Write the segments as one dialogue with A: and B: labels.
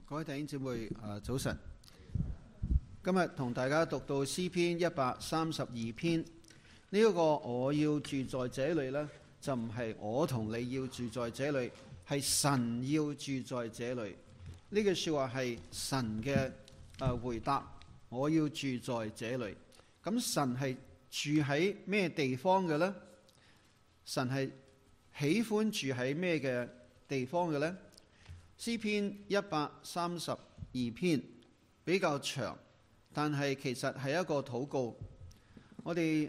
A: 各位弟兄姊妹，早晨。今日同大家讀到詩篇132篇。呢一個我要住在這裏呢，就唔係我同你要住在這裏，係神要住在這裏。呢句說話係神嘅回答，我要住在這裏。咁神係住喺咩地方嘅呢？神係喜歡住喺咩嘅地方嘅呢？詩篇132篇比較長，但係其實係一個禱告。我哋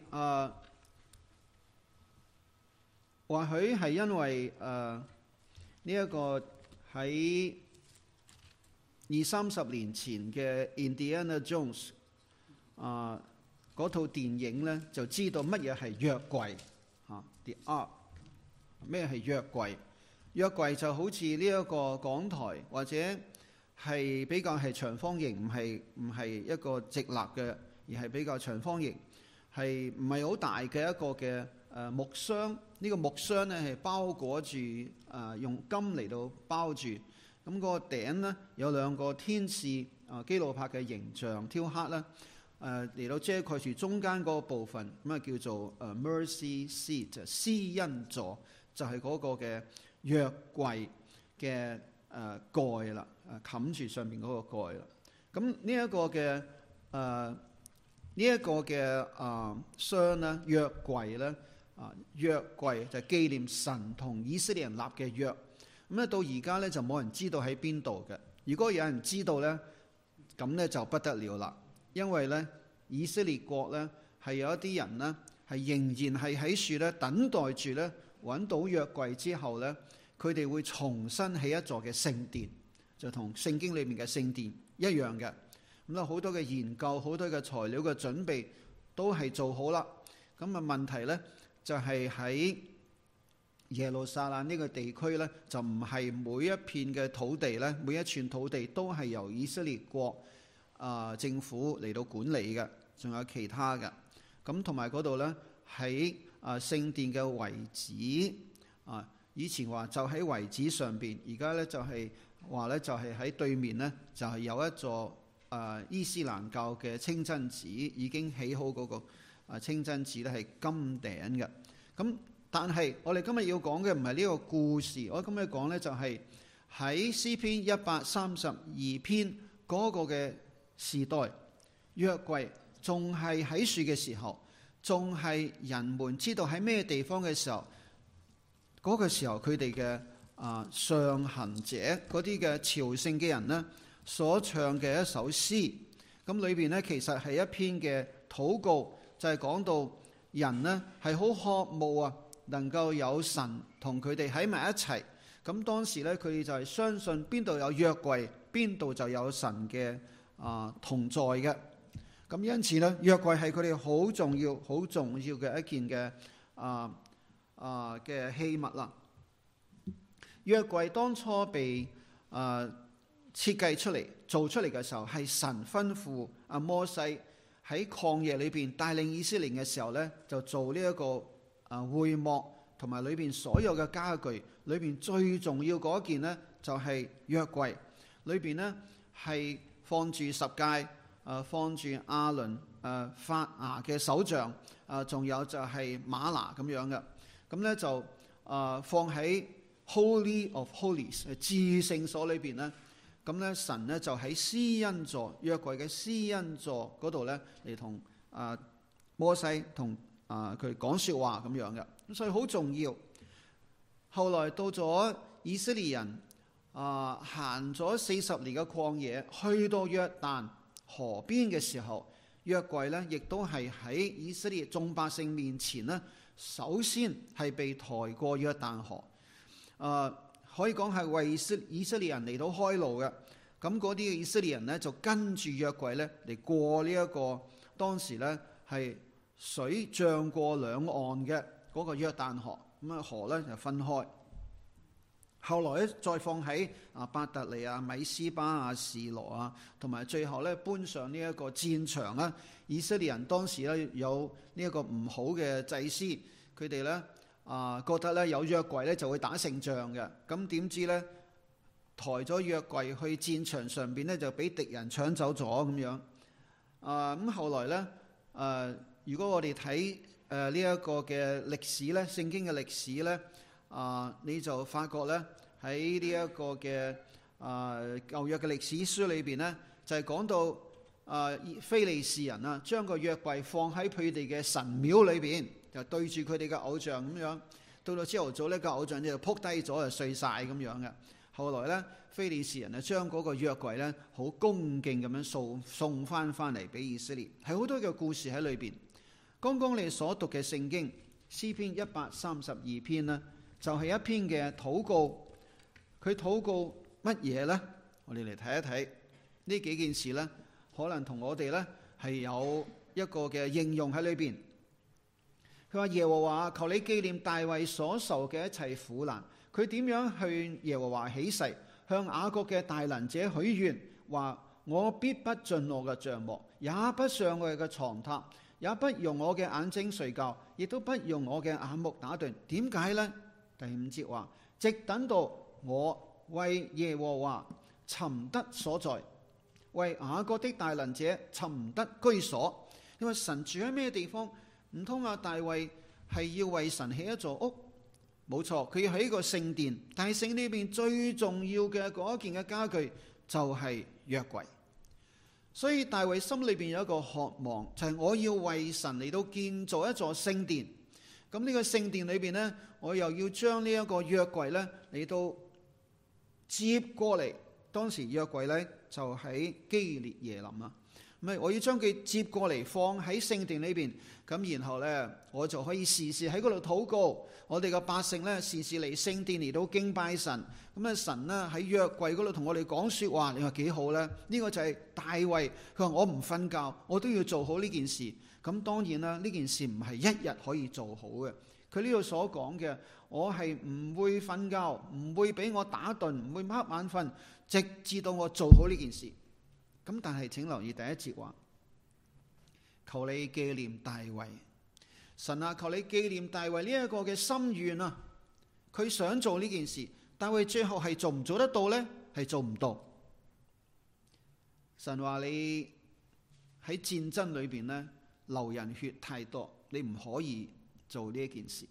A: 或許係因為呢一個喺20-30年前嘅 Indiana Jones 嗰套電影呢，就知道乜嘢係約櫃The Ark。咩係約櫃？約櫃就好似呢一個講台，或者係比較係長方形，唔係一個直立嘅，而係比較長方形，係唔係好大嘅一個嘅木箱。呢個木箱呢係包裹住用金嚟到包住。咁個頂呢有兩個天使基路伯嘅形象雕刻啦，嚟到遮蓋住中間嗰個部分，咁啊叫做mercy seat 施恩座，就係嗰個嘅約櫃嘅蓋啦，冚住上面嗰個蓋啦。咁呢一個嘅箱咧，約櫃咧，約櫃就紀念神同以色列人立嘅約。咁咧到而家咧就冇人知道喺邊度嘅。如果有人知道咧，咁咧就不得了啦。因為咧以色列國咧係有一啲人咧係仍然係喺處咧等待住咧揾到約櫃之後咧，佢哋會重新起一座嘅聖殿，就同聖經裏面嘅聖殿一樣嘅。咁啊好多嘅研究、好多嘅材料嘅準備都係做好啦。咁啊問題咧就係喺耶路撒冷呢個地區咧，就唔係每一片嘅土地咧，每一寸土地都係由以色列國政府嚟到管理嘅，仲有其他嘅。咁同埋嗰度咧喺聖殿嘅遺址以前話就喺遺址上邊，而家咧就係話咧就係喺對面咧就係有一座伊斯蘭教嘅清真寺，已經起好嗰個清真寺咧係金頂嘅。咁但係我哋今日要講嘅唔係呢個故事，我今日講咧就係喺詩篇132篇嗰個嘅時代，約櫃仲係喺樹嘅時候，仲係人們知道喺咩地方嘅時候，嗰個時候佢哋嘅上行者嗰啲嘅朝聖嘅人呢，所唱嘅一首詩，咁裏邊呢，其實係一篇嘅禱告，就係講到人呢係好渴慕能夠有神同佢哋喺埋一齊。咁當時呢，佢哋就係相信邊度有約櫃，邊度就有神嘅同在嘅。咁因此呢，約櫃係佢哋好重要、好重要嘅一件嘅嘅器物啦。約櫃當初被設計出嚟、做出嚟嘅時候，係神吩咐摩西喺曠野裏邊帶領以色列嘅時候呢，就做呢一個會幕同埋裏邊所有嘅家具，裏邊最重要嗰一件呢，就係約櫃。裏邊呢係放住十誡，放住亞倫發芽嘅手杖，仲有就係嗎哪咁樣嘅。咁呢就放喺 Holy of Holies 至聖所裏邊呢。咁呢神呢就喺施恩座，約櫃嘅施恩座嗰度呢，嚟同摩西同佢講說話咁樣嘅。咁所以好重要。後來到咗以色列人行咗40年嘅曠野，去到約旦河邊嘅時候，約櫃呢亦都係喺以色列眾百姓面前呢，首先係被抬過約旦河。可以講係為以色列人嚟到開路嘅。咁嗰啲以色列人呢，就跟住約櫃呢嚟過呢一個當時呢係水漲過兩岸嘅嗰個約旦河。咁河呢就分開。後來咧再放喺伯特利米斯巴示羅同埋最後咧搬上呢一個戰場啦。以色列人當時咧有呢一個唔好嘅祭司，佢哋咧覺得咧有約櫃咧就會打勝仗嘅。咁點知咧抬咗約櫃去戰場上邊咧，就俾敵人搶走咗咁樣。咁後來咧，如果我哋睇呢一個嘅歷史咧，聖經嘅歷史咧，你就發覺咧喺呢一個嘅舊約嘅歷史書裏邊咧，就係講到非利士人啊，將個約櫃放喺佢哋嘅神廟裏邊，就對住佢哋嘅偶像咁樣。到朝頭早呢個偶像就仆低咗，就碎晒咁樣嘅。後來咧，非利士人啊將嗰個約櫃咧好恭敬咁樣送翻嚟俾以色列，係好多嘅故事喺裏邊。剛剛你所讀嘅聖經詩篇132篇呢，就係一篇嘅禱告。佢禱告乜嘢呢？我哋嚟睇一睇呢幾件事呢，可能同我哋呢係有一個嘅應用喺裏邊。佢話耶和華，求你紀念大衛所受嘅一切苦難。佢點樣向耶和華起誓，向雅各嘅大能者許願，話我必不進我嘅帳幕，也不上我嘅床榻，也不用我嘅眼睛睡覺，亦都不用我嘅眼目打盹。點解呢？第5節話，直等到我為耶和華尋得所在，為雅各的大能者尋得居所。因為神住喺咩地方？唔通大衛係要為神起一座屋？冇錯，佢要起一個聖殿。但係聖殿裏邊最重要嘅嗰一件嘅家具就係約櫃。所以大衛心裏邊有一個渴望，就係我要為神嚟到建造一座聖殿。咁呢個聖殿裏邊呢，我又要將呢一個約櫃呢嚟到接過嚟。當時約櫃呢就喺基列耶琳啊。我要將佢接過嚟放喺聖殿裏邊，咁然後呢，我就可以時時喺嗰度禱告。我哋嘅百姓呢，時時嚟聖殿嚟到敬拜神。咁神呢喺約櫃嗰度同我哋講說話，你話幾好呢？呢個就係大衛，佢話我唔瞓覺，我都要做好呢件事。咁當然啦，呢件事唔係一日可以做好嘅。佢呢度所講嘅，我係唔會瞓覺，唔會俾我打盹，唔會瞌眼瞓，直至到我做好呢件事。咁但係請留意第1節話，求你紀念大衛。神啊，求你紀念大衛呢一個嘅心願啊，佢想做呢件事，大衛最後係做唔做得到呢？係做唔到。神話你喺戰爭裏邊呢，流人血太多，你唔可以做呢一件事。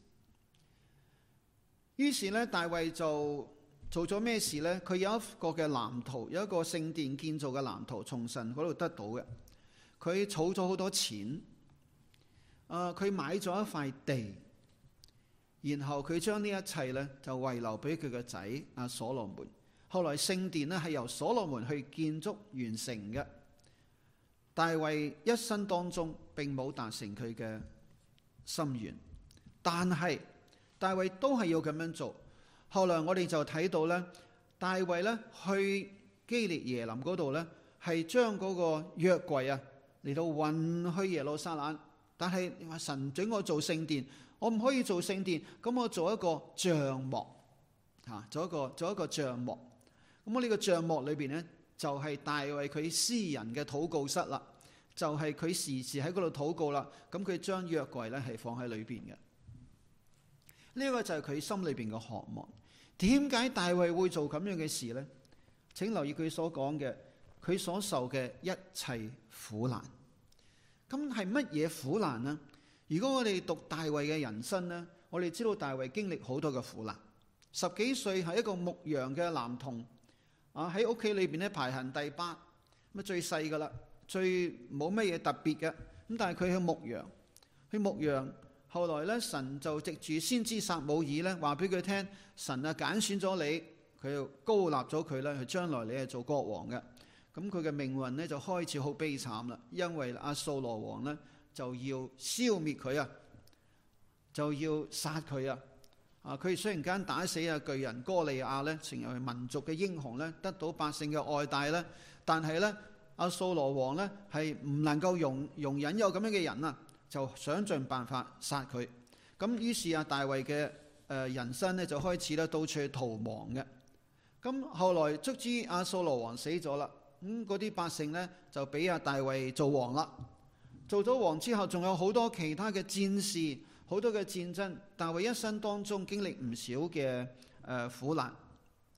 A: 於是呢，大衛就做咗咩事呢？佢有一個嘅藍圖，有一個聖殿建造嘅藍圖，從神嗰度得到嘅。佢儲咗好多錢，佢買咗一塊地，然後佢將呢一切呢就遺留俾佢個仔所羅門。後來聖殿呢係由所羅門去建築完成嘅。大衛一生當中並冇達成佢嘅心願，但係大衛都係要咁樣做。後來我哋就睇到咧，大衛咧去基列耶琳嗰度咧，係將嗰個約櫃啊嚟到運去耶路撒冷。但係你話神准我做聖殿，我唔可以做聖殿，咁我做一個帳幕做一個帳幕。咁我呢個帳幕裏邊咧，就係大衛佢私人嘅禱告室啦，就係佢時時喺嗰度禱告啦。咁佢將約櫃咧係放喺裏邊嘅。呢個就係佢心裏邊嘅渴望。點解大衛會做咁樣嘅事呢？請留意佢所講嘅，佢所受嘅一切苦難。咁係乜嘢苦難呢？如果我哋讀大衛嘅人生呢，我哋知道大衛經歷好多嘅苦難。10幾歲係一個牧羊嘅男童，喺屋企裏邊咧排行第8，咁最細噶啦，最冇乜嘢特別嘅。咁但係佢去牧羊。後來咧，神就藉住先知撒母耳咧，話俾佢聽，神啊揀選咗你，佢又高立咗佢咧，佢將來你係做國王嘅。咁佢嘅命運咧就開始好悲慘啦，因為掃羅王咧就要消滅佢啊，就要殺佢啊。佢雖然間打死巨人哥利亞咧，成為民族嘅英雄咧，得到百姓嘅愛戴咧，但係咧掃羅王咧係唔能夠容忍有咁樣嘅人啊。就想盡辦法殺佢。咁於是大衛嘅人生咧就開始咧到處去逃亡嘅。咁後來卒之掃羅王死咗啦，咁嗰啲百姓咧就俾大衛做王啦。做咗王之後，仲有好多其他嘅戰事，好多嘅戰爭。大衛一生當中經歷唔少嘅苦難。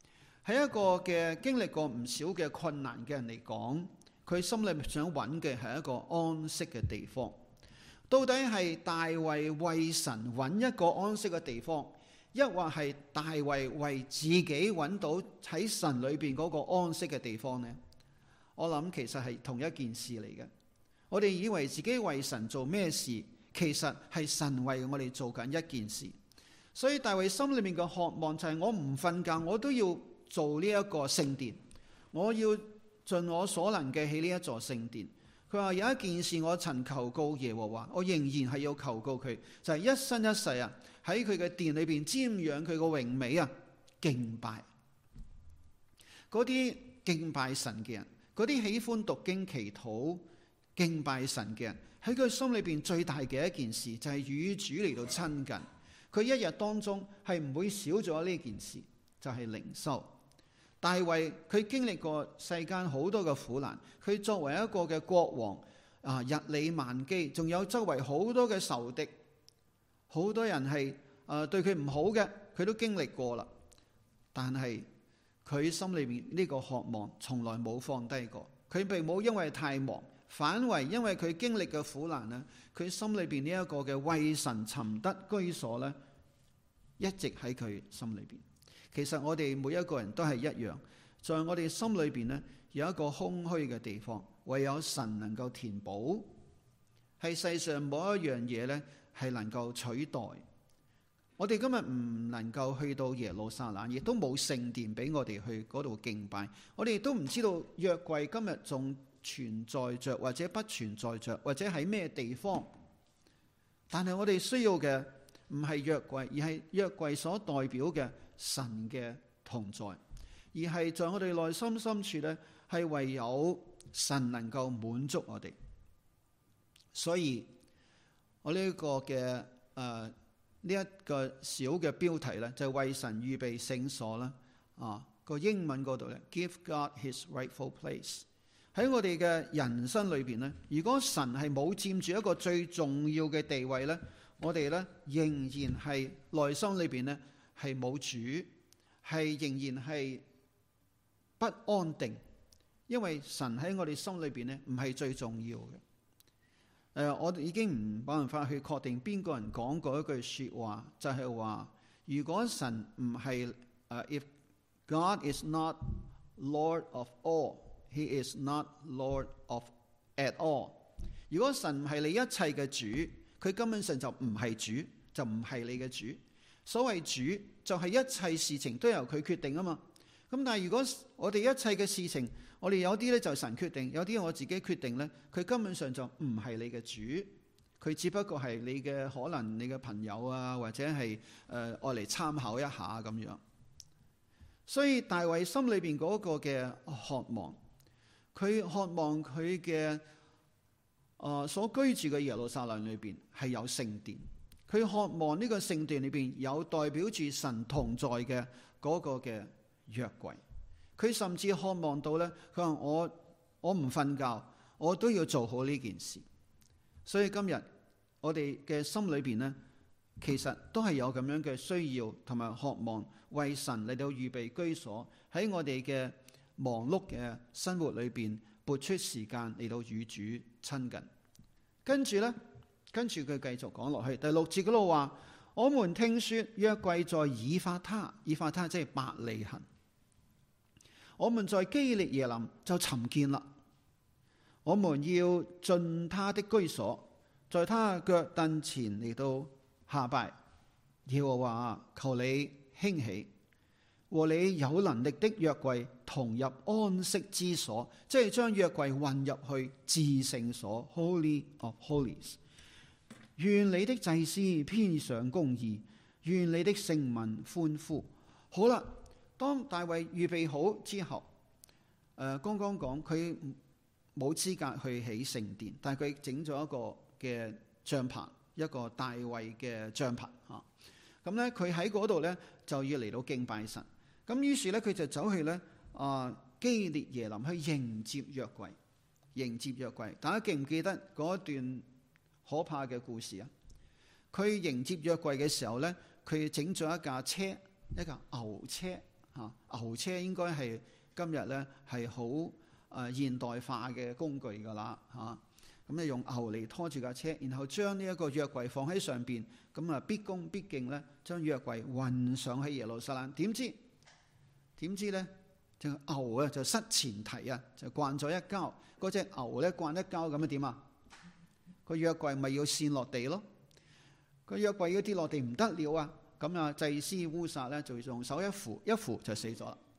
A: 喺一個嘅經歷過唔少嘅困難嘅人嚟講，佢心裏面想揾嘅係一個安息嘅地方。到底係大衛為神揾一個安息嘅地方，抑或係大衛為自己揾到喺神裏邊嗰個安息嘅地方呢？我諗其實係同一件事嚟嘅。我哋以為自己為神做咩事，其實係神為我哋做緊一件事。所以大衛心裏面嘅渴望就係我唔瞓覺，我都要做呢一個聖殿，我要盡我所能嘅起呢一座聖殿。佢話有一件事我曾求告耶和華，我仍然係要求告佢，就係一生一世啊，喺佢嘅殿裏邊瞻仰佢個榮美啊，敬拜嗰啲敬拜神嘅人，嗰啲喜歡讀經祈禱敬拜神嘅人，喺佢心裏邊最大嘅一件事就係與主嚟到親近。佢一日當中係唔會少咗呢件事，就係靈修。大衛佢經歷過世間好多嘅苦難，佢作為一個嘅國王啊，日理萬機，仲有周圍好多嘅仇敵，好多人係對佢唔好嘅，佢都經歷過啦。但係佢心裏面呢個渴望從來冇放低過，佢並冇因為太忙，反為因為佢經歷嘅苦難呢，佢心裏邊呢一個嘅為神尋得居所呢，一直喺佢心裏邊。其實我哋每一個人都係一樣，在我哋心裏邊呢，有一個空虛嘅地方，唯有神能夠填補，係世上冇一樣嘢呢係能夠取代。我哋今日唔能夠去到耶路撒冷，亦都冇聖殿俾我哋去嗰度敬拜。我哋亦都唔知道約櫃今日仲存在着或者不存在着，或者喺咩地方。但係我哋需要嘅唔係約櫃，而係約櫃所代表嘅神嘅同在，而係在我哋內心深處呢，係唯有神能夠滿足我哋。所以我呢個嘅呢一個小嘅標題呢，就係為神預備聖所啦。個英文嗰度呢 ，Give God His rightful place。喺我哋嘅人生裏邊呢，如果神係冇佔住一個最重要嘅地位呢，我哋呢仍然係內心裏邊呢係冇主，係仍然係不安定，因為神喺我哋心裏邊呢唔係最重要嘅。我已經唔冇辦法去確定邊個人講過一句說話，就係話如果神唔係if God is not Lord of all，He is not Lord of at all。如果神唔係你一切嘅主，佢根本上就唔係主，就唔係你嘅主。所謂主就係一切事情都由佢決定啊嘛。咁但係如果我哋一切嘅事情，我哋有啲咧就神決定，有啲我自己決定咧，佢根本上就唔係你嘅主，佢只不過係你嘅可能你嘅朋友啊，或者係愛嚟參考一下咁樣。所以大衛心裏邊嗰個嘅渴望，佢渴望佢嘅所居住嘅耶路撒冷裏邊係有聖殿，佢渴望呢個聖殿裏邊有代表住神同在嘅嗰個嘅約櫃。佢甚至渴望到呢，佢話我唔瞓覺，我都要做好呢件事。所以今日我哋嘅心裏邊呢，其實都係有咁樣嘅需要同埋渴望，為神嚟到預備居所，喺我哋嘅忙碌嘅生活裏邊撥出時間嚟到與主親近。跟住佢繼續講落去，第6節嗰度話：我們聽說約櫃在以法他，以法他即係伯利恆。我們在基列耶琳就尋見啦。我們要進他的居所，在他腳凳前嚟到下拜。耶和華，求你興起，和你有能力的約櫃同入安息之所，即係將約櫃運入去至聖所 Holy of Holies。願你的祭司披上公義，願你的聖民歡呼。好啦。當大衛預備好之後，剛剛講佢冇資格去起聖殿，但係佢整咗一個嘅帳棚，一個大衛嘅帳篷嚇。咁咧佢喺嗰度咧就要嚟到敬拜神。咁於是咧佢就走去咧基列耶琳去迎接約櫃，迎接約櫃。大家記唔記得嗰段可怕嘅故事啊？佢迎接約櫃嘅時候咧，佢整咗一架車，一架牛車。 牛車應該係今日咧係好現代化嘅工具㗎啦嚇。咁你用牛嚟拖住架車，然後將呢一個約櫃放喺上邊，咁啊必恭必敬咧將約櫃運上去耶路撒冷。點知咧隻牛啊就失前蹄啊，就慣咗一跤。嗰隻牛咧慣一跤咁啊點啊？個約櫃咪要跣落地咯。個約櫃要跌落地唔得了啊！咁啊祭司烏撒咧就用手一扶就死咗啦，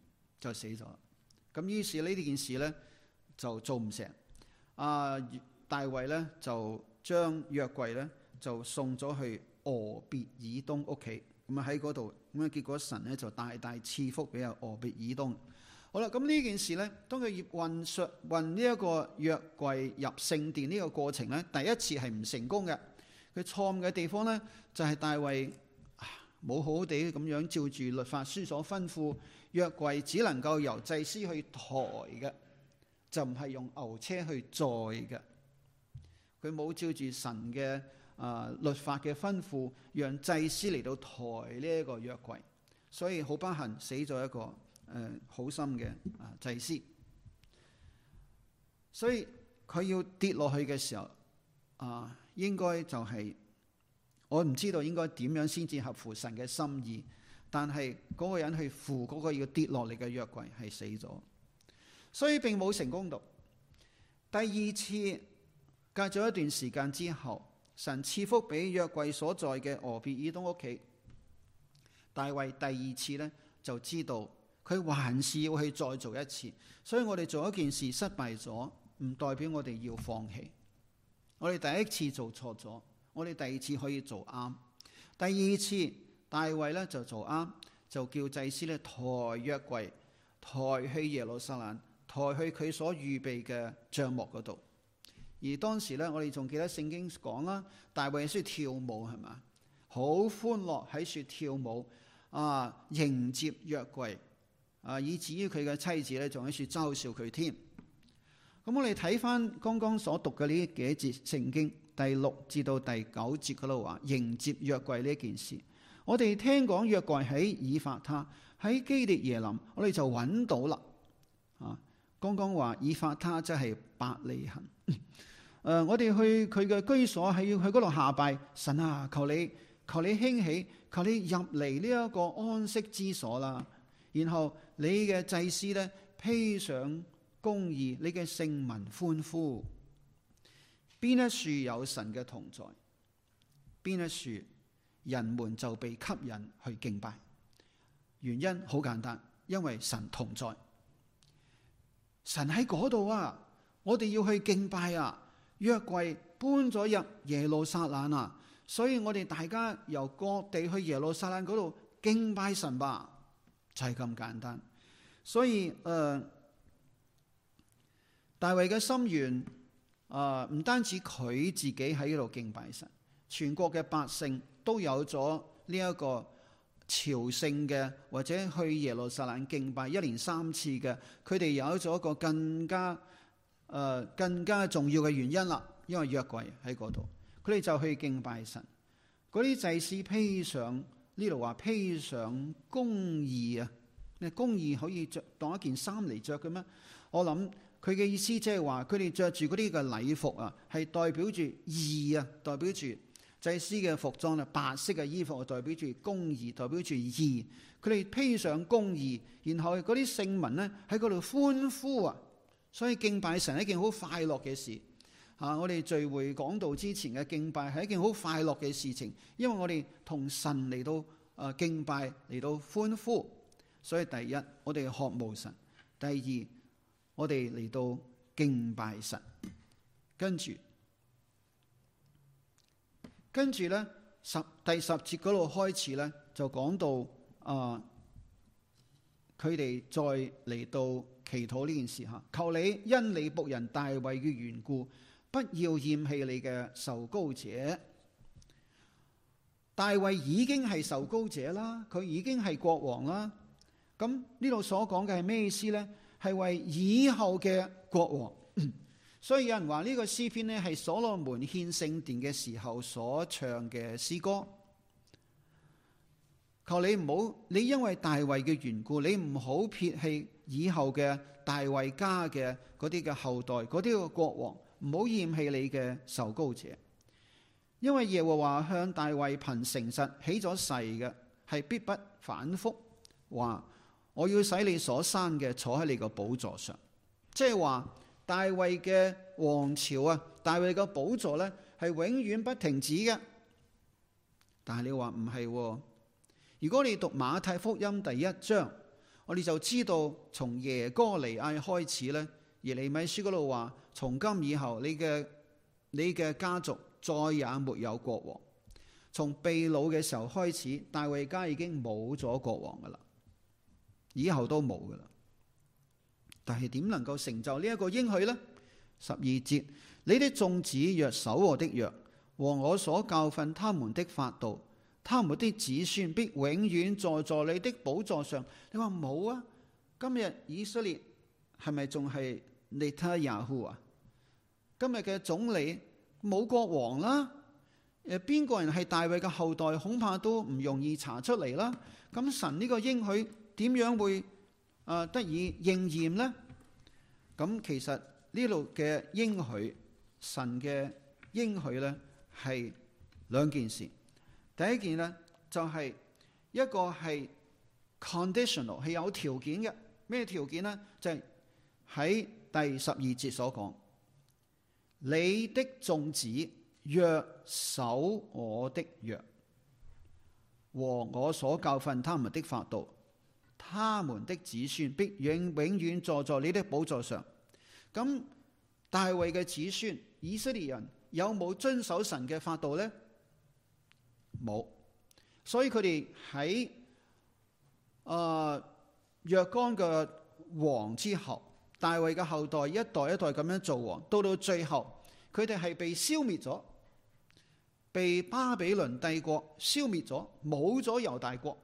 A: 咁於是呢件事咧就做唔成。大衛咧就將約櫃咧就送咗去俄別以東屋企，咁啊喺嗰度，咁啊結果神咧就大大賜福俾俄別以東。好啦，咁呢件事咧，當佢運呢一個約櫃入聖殿呢個過程咧，第一次係唔成功嘅。佢錯誤嘅地方咧就係大衛冇好好地咁樣照住律法書所吩咐，約櫃只能夠由祭司去抬嘅，就唔係用牛車去載嘅。佢冇照住神嘅律法嘅吩咐，讓祭司嚟到抬呢一個約櫃，所以好不幸死咗一個好心嘅祭司。所以佢要跌落去嘅時候，應該就係我唔知道應該點樣先至合乎神嘅心意，但係嗰個人去扶嗰個要跌落嚟嘅約櫃係死咗，所以並冇成功到。第二次隔咗一段時間之後，神賜福俾約櫃所在嘅俄別以東屋企。大衛第二次呢就知道佢還是要去再做一次，所以我哋做一件事失敗咗，唔代表我哋要放棄。我哋第一次做錯咗，我哋第二次可以做啱。第二次大衛咧就做啱，就叫祭司咧抬約櫃，抬去耶路撒冷，抬去佢所預備嘅帳幕嗰度。而當時咧，我哋仲記得聖經講啦，大衛喺處跳舞係嘛，好歡樂喺處跳舞迎接約櫃以至於佢嘅妻子咧仲喺處嘲笑佢添。咁我哋睇翻剛剛所讀嘅呢幾節聖經，第6至到第9節嗰度話迎接約櫃呢件事。我哋聽講約櫃喺以法他，喺基列耶琳，我哋就揾到啦。剛剛話以法他即係伯利恆。我哋去佢嘅居所，係要去嗰度下拜神啊！求你興起，求你入嚟呢一個安息之所啦。然後你嘅祭司咧披上公義，你嘅聖民歡呼。邊一處有神嘅同在，邊一處人們就被吸引去敬拜。原因好簡單，因為神同在，神喺嗰度啊！我哋要去敬拜啊！約櫃搬咗入耶路撒冷啊，所以我哋大家由各地去耶路撒冷嗰度敬拜神吧，就係咁簡單。所以大衛嘅心願唔單止佢自己喺度敬拜神，全國嘅百姓都有咗呢一個朝聖嘅，或者去耶路撒冷敬拜1年3次嘅，佢哋有咗一個更加重要嘅原因啦，因為約櫃喺嗰度，佢哋就去敬拜神。嗰啲祭司披上，呢度話披上公義啊，你公義可以當一件衫嚟着嘅咩？我諗佢嘅意思即係話，佢哋着住嗰啲嘅禮服啊，係代表住義啊，代表住祭司嘅服裝啊，白色嘅衣服代表住公義，代表住義。佢哋披上公義，然後嗰啲聖民呢喺嗰度歡呼啊！所以敬拜神係一件好快樂嘅事。我哋聚會講道之前嘅敬拜係一件好快樂嘅事情，因為我哋同神嚟到敬拜，嚟到歡呼。所以第一，我哋渴慕神；第二，我哋嚟到敬拜神。跟住咧，第10節嗰度開始咧，就講到佢哋再嚟到祈禱呢件事吓，求你因你僕人大衛嘅緣故，不要厭棄你嘅受膏者。大衛已經係受膏者啦，佢已經係國王啦。咁呢度所講嘅係咩意思呢？係為以後嘅國王。所以有人話呢個詩篇呢係所羅門獻聖殿嘅時候所唱嘅詩歌。 求你唔好，你因為大衛嘅緣故，你唔好撇棄以後嘅大衛家嘅嗰啲嘅後代，嗰啲嘅國王，唔好厭棄你嘅受膏者。因為耶和華向大衛憑誠實起咗誓嘅，係必不反覆，話我要使你所生嘅坐喺你個寶座上。即係話大衛嘅王朝啊，大衛嘅寶座呢，係永遠不停止嘅。但係你話唔係喎？如果你讀馬太福音第1章，我哋就知道從耶哥尼亞開始呢，耶利米書嗰度話，從今以後你嘅家族再也沒有國王。從被擄嘅時候開始，大衛家已經冇咗國王噶啦，以後都冇噶啦。但係點能夠成就呢一個應許呢？12節，你的眾子若守我的約和我所教訓他們的法度，他們的子孫必永遠坐在你的寶座上。你話冇啊？今日以色列係咪仲係尼塔雅胡啊？今日嘅總理冇國王啦。邊個人係大衛嘅後代，恐怕都唔容易查出嚟啦。咁神呢個應許點樣會得以應驗呢？咁其實呢度嘅應許，神嘅應許呢，係兩件事。第一件呢，就係一個係 conditional， 係有條件嘅。咩條件呢？就係喺第12節所講，你的眾子若守我的約和我所教訓他們的法度，他們的子孫必永遠坐在你的寶座上。咁大衛嘅子孫以色列人有冇遵守神嘅法度呢？冇。所以佢哋喺約干嘅王之後，大衛嘅後代一代一代咁樣做王，到最後佢哋係被消滅咗，被巴比倫帝國消滅咗，冇咗猶大國。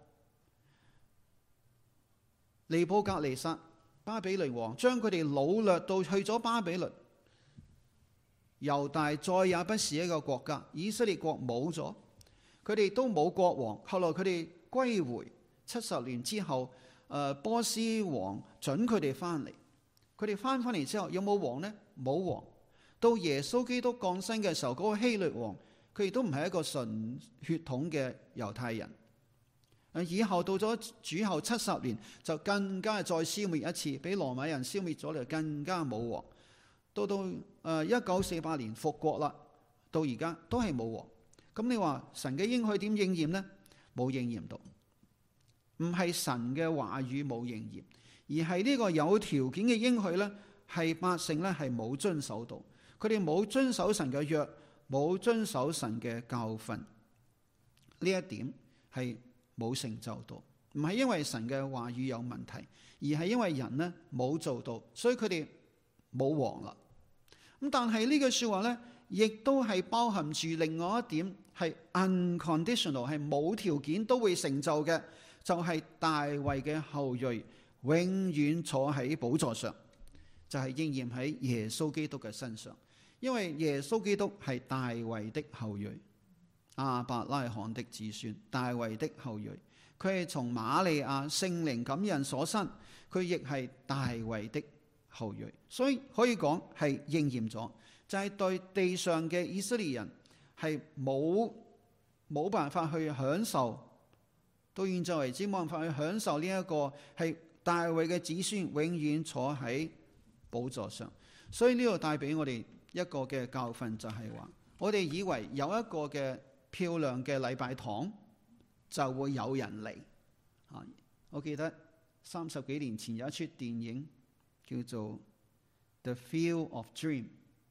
A: 尼布甲尼撒巴比倫王將佢哋擄掠到去咗巴比倫，猶大再也不是一個國家，以色列國冇咗，佢哋都冇國王。後來佢哋歸回70年之後，波斯王准佢哋翻嚟，佢哋翻嚟之後有冇王呢？冇王。到耶穌基督降生嘅時候，嗰個希律王佢亦都唔係一個純血統嘅猶太人。以後到咗主後70年，就更加再消滅一次，俾羅馬人消滅咗，就更加冇王。到1948年復國啦，到而家都係冇王。咁你話神嘅應許點應驗呢？冇應驗到，唔係神嘅話語冇應驗，而係呢個有條件嘅應許呢，係百姓呢係冇遵守到，佢哋冇遵守神嘅約，冇遵守神嘅教訓，呢一點係冇成就到，唔係因為神嘅話語有問題，而係因為人呢冇做到，所以佢哋冇王啦。咁但係呢句說話呢，亦都係包含住另外一點，係 unconditional， 係冇條件都會成就嘅，就係大衛嘅後裔永遠坐喺寶座上，就係應驗喺耶穌基督嘅身上。因為耶穌基督係大衛的後裔，亞伯拉罕的子孫，大衛的後裔，佢係從瑪利亞聖靈感孕所生，佢亦係大衛的後裔，所以可以講係應驗咗，就係對地上嘅以色列人係冇辦法去享受，到現在為止冇辦法去享受呢一個係大衛嘅子孫永遠坐喺寶座上。所以呢度帶俾我哋一個嘅教訓，就係話我哋以為有一個嘅漂亮嘅禮拜堂就會有人嚟。我記得30幾年前有一出電影叫做 The Field of Dream，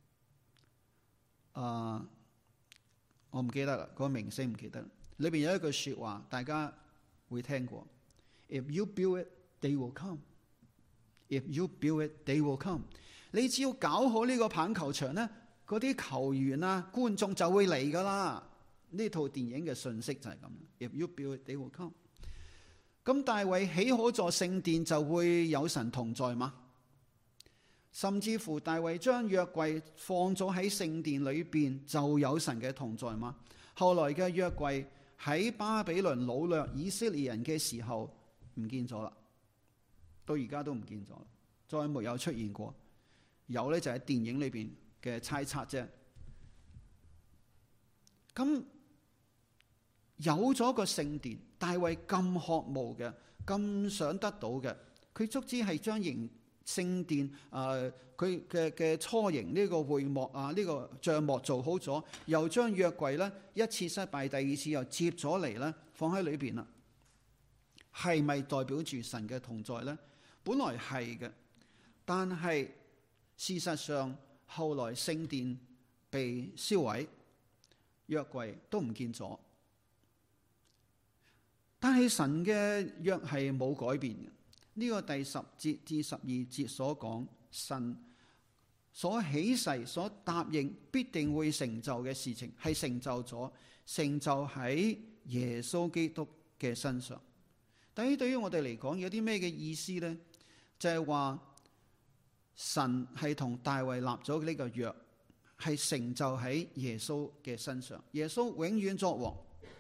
A: 我唔記得啦，個明星唔記得啦。裏邊有一句說話，大家會聽過 ：If you build it, they will come. If you build it, they will come. 你只要搞好呢個棒球場呢，嗰啲球員啊、觀眾就會嚟噶啦。呢套電影嘅信息就係咁。If you build it, they will come. 咁大衛起好座聖殿就會有神同在嗎？甚至乎大衛將約櫃放咗喺聖殿裏邊就有神嘅同在嗎？後來嘅約櫃喺巴比倫擄掠以色列人嘅時候唔見咗啦，到而家都唔見咗啦，再沒有出現過。有呢就喺電影裏邊嘅猜測啫。咁有咗個聖殿，大衛咁渴慕嘅，咁想得到嘅，佢足之係將聖殿佢嘅雛形呢個會幕呢個帳幕做好咗，又將約櫃呢一次失敗，第二次又接咗嚟呢，放喺裏邊啦。係咪代表住神嘅同在呢？本來係嘅，但係事實上後來聖殿被燒毀，約櫃都唔見咗。但係神嘅約係冇改變嘅。呢個第10節至12節所講，神所起誓、所答應必定會成就嘅事情，係成就咗，成就喺耶穌基督嘅身上。但係對於我哋嚟講，有啲咩嘅意思呢？就係話神係同大衛立咗呢個約，係成就喺耶穌嘅身上。耶穌永遠作王。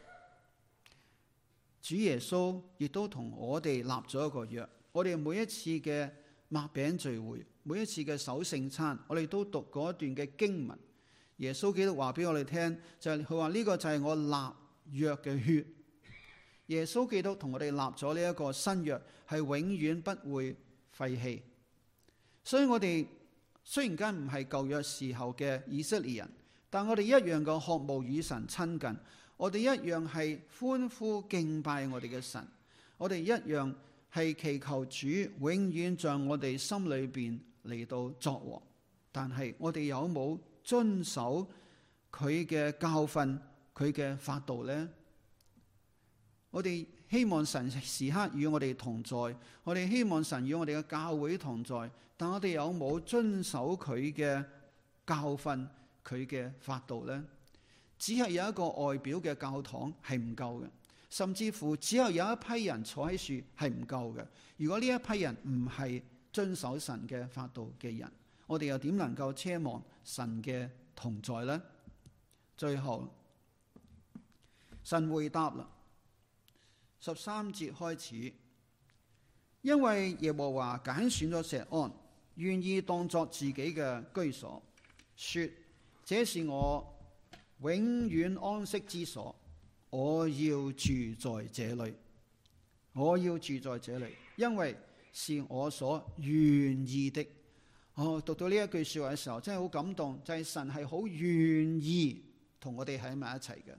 A: 主耶穌亦都同我哋立咗一個約。我哋每一次嘅擘餅聚會，每一次嘅守聖餐，我哋都讀嗰一段嘅經文。耶穌基督話俾我哋聽，就係佢話呢個就係我立約嘅血。耶穌基督同我哋立咗呢一個新約，係永遠不會廢棄。所以我哋雖然間唔係舊約時候嘅以色列人，但我哋一樣嘅渴慕與神親近，我哋一樣係歡呼敬拜我哋嘅神，我哋一樣係祈求主永遠在我哋心裏邊嚟到作王。但係我哋有冇遵守佢嘅教訓、佢嘅法度呢？我哋希望神時刻與我哋同在，我哋希望神與我哋嘅教會同在，但我哋有冇遵守佢嘅教訓、佢嘅法度呢？只係有一個外表嘅教堂係唔夠嘅，甚至乎只有一批人坐喺樹係唔夠嘅。如果呢一批人唔係遵守神嘅法度嘅人，我哋又點能夠奢望神嘅同在呢？最後神回答啦，13節開始，因為耶和華揀選咗錫安，願意當作自己嘅居所，說這是我永遠安息之所，我要住在這裏，我要住在這裏，因為是我所願意的。讀到呢一句說話嘅時候，真係好感動，就係神係好願意同我哋喺埋一齊嘅。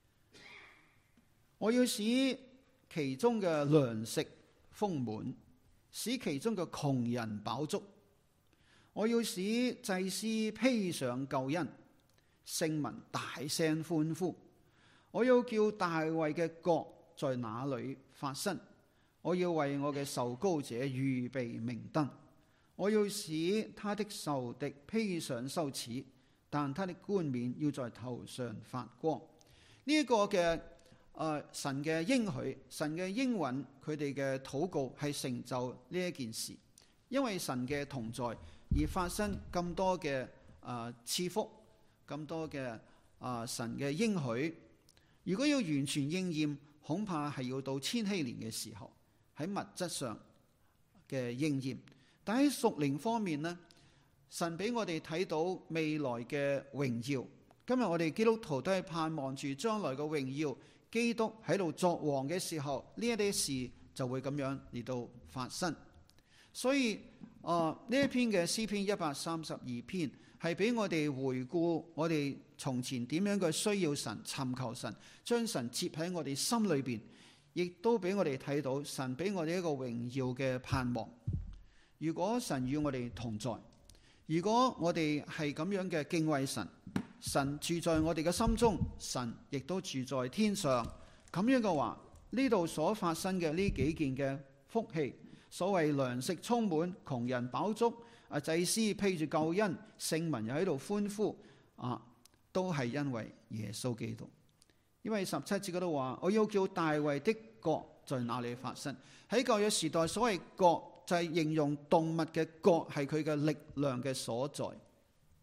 A: 我要使其中嘅糧食豐滿，使其中嘅窮人飽足。我要使祭司披上救恩，聖民大聲歡呼。我要叫大衛嘅國在那裏發生。我要為我嘅受膏者預備明燈。我要使他的仇敵披上羞恥，但他的冠冕要在頭上發光。呢一個嘅神嘅應許，神嘅應允，佢哋嘅禱告係成就呢一件事，因為神嘅同在而發生咁多嘅賜福，咁多嘅神嘅應許。如果要完全應驗，恐怕係要到千禧年嘅時候，喺物質上嘅應驗。但喺屬靈方面呢，神俾我哋睇到未來嘅榮耀。今日我哋基督徒都係盼望住將來嘅榮耀。基督喺度作王嘅時候，呢一啲事就會咁樣嚟到發生。所以呢一篇嘅詩篇132篇係俾我哋回顧我哋從前點樣嘅需要神、尋求神，將神接喺我哋心裏邊，亦都俾我哋睇到神俾我哋一個榮耀嘅盼望。如果神與我哋同在，如果我哋係咁樣嘅敬畏神，神住在我哋嘅心中，神亦都住在天上。咁樣嘅話，呢度所發生嘅呢幾件嘅福氣，所謂糧食充滿、窮人飽足、祭司披住救恩、聖民又喺度歡呼，都係因為耶穌基督。因為17節嗰度話，我要叫大衛的國在哪裏發生。喺舊約時代，所謂國就係形容動物嘅國，係佢嘅力量嘅所在。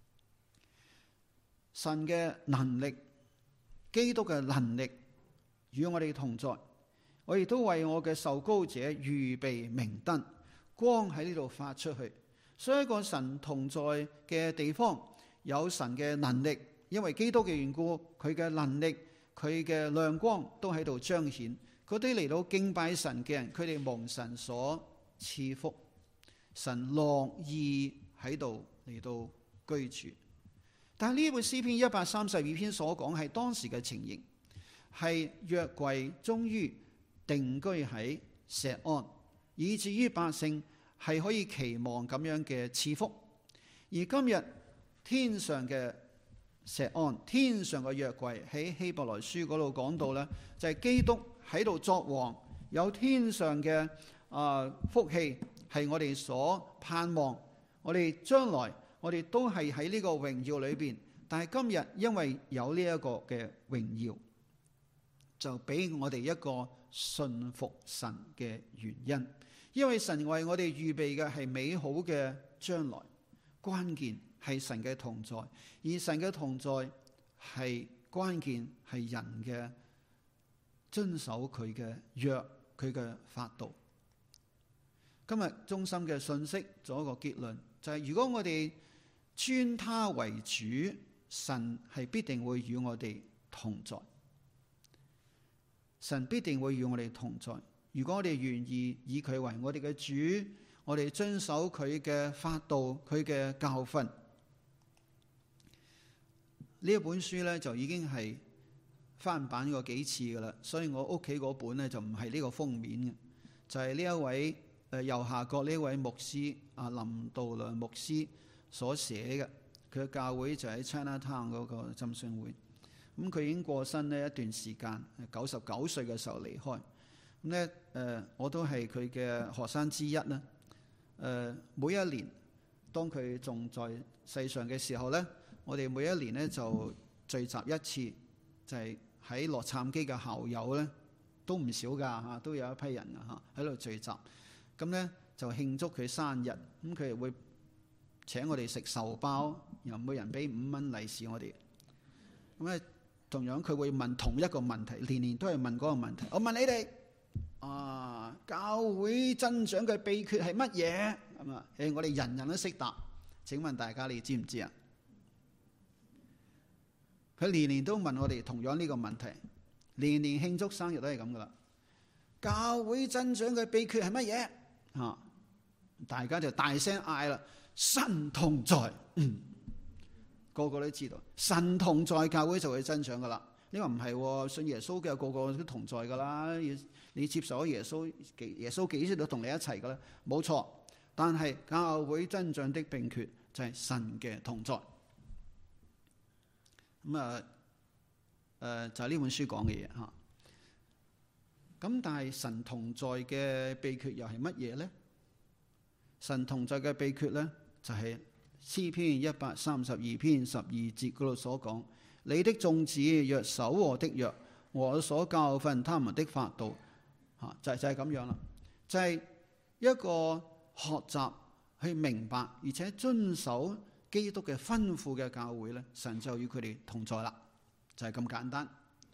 A: 神嘅能力，基督嘅能力與我哋同在。我亦都為我嘅受膏者預備明燈，光喺呢度發出去。所以一個神同在嘅地方，有神嘅能力，因為基督嘅緣故，佢嘅能力、佢嘅亮光都喺度彰顯。嗰啲嚟到敬拜神嘅人，佢哋蒙神所賜福，神樂意喺度嚟到居住。但係呢本詩篇132篇所講係當時嘅情形，係約櫃終於定居喺錫安，以至於百姓係可以期望咁樣嘅賜福。而今日天上嘅錫安，天上嘅約櫃，喺希伯來書嗰度講到呢，就係基督喺度作王，有天上嘅福氣係我哋所盼望。我哋將來我哋都係喺呢個榮耀裏邊，但係今日因為有呢一個嘅榮耀，就俾我哋一個信服神嘅原因。因為神為我哋預備嘅係美好嘅將來，關鍵係神嘅同在，而神嘅同在係關鍵係人嘅遵守佢嘅約，佢嘅法度。今日中心嘅信息做一個結論，就係如果我哋尊他為主，神係必定會與我哋同在。神必定會與我哋同在。如果我哋願意以佢為我哋嘅主，我哋遵守佢嘅法度、佢嘅教訓，呢一本書呢，就已經係翻版過幾次噶啦。所以我屋企嗰本呢，就唔係呢個封面嘅，就係呢一位右下角呢位牧師林道良牧師所寫嘅。佢嘅教會就喺 Chinatown 嗰個浸信會。咁佢已經過身呢一段時間，99歲嘅時候離開。咁咧我都係佢嘅學生之一啦。每一年當佢仲在世上嘅時候咧，我哋每一年咧就聚集一次，就係喺洛杉磯嘅校友咧都唔少㗎嚇，都有一批人啊嚇喺度聚集。咁咧就慶祝佢生日，咁佢會請我哋食壽包，然後每人俾5蚊利是我哋。咁咧同樣佢會問同一個問題，年年都係問嗰個問題。我問你哋教會增長嘅秘訣係乜嘢？咁啊，我哋人人都識答。請問大家你知唔知啊？佢年年都問我哋同樣呢個問題，年年慶祝生日都係咁噶啦。教會增長嘅秘訣係乜嘢？大家就大聲嗌啦，神同在。個個都知道，神同在，教會就會增長噶啦。呢個唔係，信耶穌嘅個個都同在噶啦。你接受咗耶穌，耶穌幾時都同你一齊噶啦，冇錯。但係教會增長的秘訣就係神嘅同在。咁就係呢本書講嘅嘢嚇。咁但係神同在嘅秘訣又係乜嘢咧？神同在嘅秘訣咧，就係詩篇132篇12節嗰度所講：你的眾子若守我的約，我所教訓他們的法度，就係咁樣啦。就係一個學習去明白而且遵守基督嘅吩咐嘅教會咧，神就與佢哋同在啦，就係咁簡單。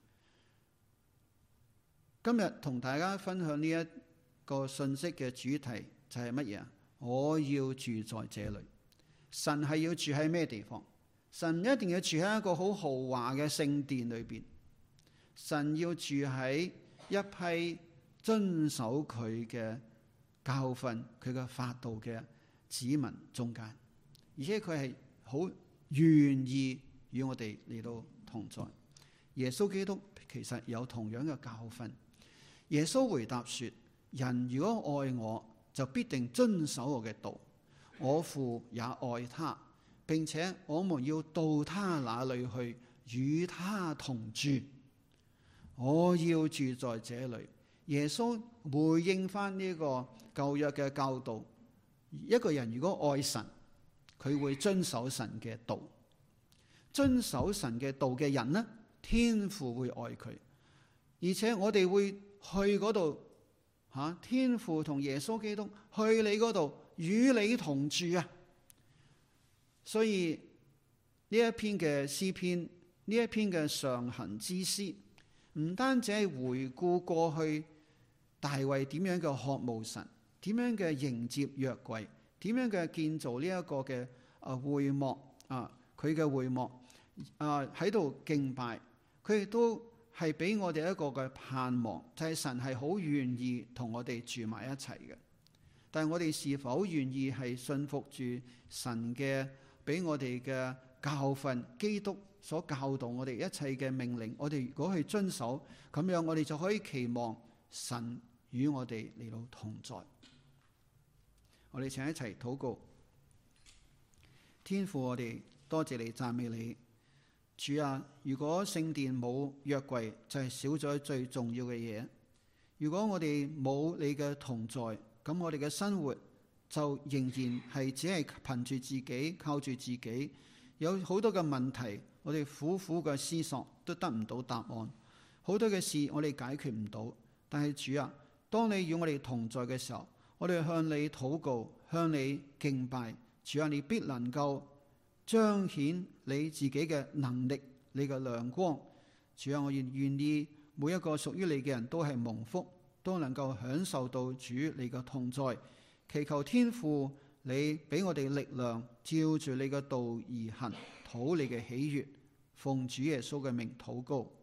A: 今日同大家分享呢一個信息嘅主題就係乜嘢啊？我要住在這裏。神係要住喺咩地方？神一定要住喺一個好豪華嘅聖殿裏邊。神要住喺一批遵守佢嘅教訓、佢嘅法度嘅子民中間，而且佢係好願意與我哋嚟到同在。耶穌基督其實有同樣嘅教訓。耶穌回答說：人如果愛我，就必定遵守我嘅道。我父也愛他，並且我們要到他那裏去，與他同住。我要住在這裏。耶穌回應翻呢個舊約嘅教導，一個人如果愛神，佢會遵守神嘅道。遵守神嘅道嘅人呢，天父會愛佢，而且我哋會去嗰度，天父同耶穌基督去你嗰度與你同住啊！所以呢一篇嘅詩篇，呢一篇嘅上行之詩， 唔單止係回顧過去大衛點樣嘅渴慕神，點樣嘅迎接約櫃，點樣嘅建造呢一個嘅會幕佢嘅會幕喺度敬拜，佢亦都係俾我哋一個嘅盼望，就係神係好願意同我哋住埋一齊嘅。但係我哋是否願意係信服住神嘅俾我哋嘅教訓，基督所教導我哋一切嘅命令，我哋如果去遵守，咁樣我哋就可以期望神與我哋嚟到同在。我哋請一齊禱告。天父，我哋多謝你，讚美你。主啊，如果聖殿冇約櫃，就係少咗最重要嘅嘢。如果我哋冇你嘅同在，咁我哋嘅生活就仍然係只係憑住自己，靠住自己，有好多嘅問題，我哋苦苦嘅思索都得唔到答案，好多嘅事我哋解決唔到。但係主啊，當你與我哋同在嘅時候，我哋向你禱告，向你敬拜。主啊，你必能夠彰顯你自己嘅能力，你嘅亮光。主啊，我願意每一個屬於你嘅人都係蒙福，都能夠享受到主你嘅同在。祈求天父你俾我哋力量，照住你嘅道而行，討你嘅喜悅。奉主耶穌嘅名禱告。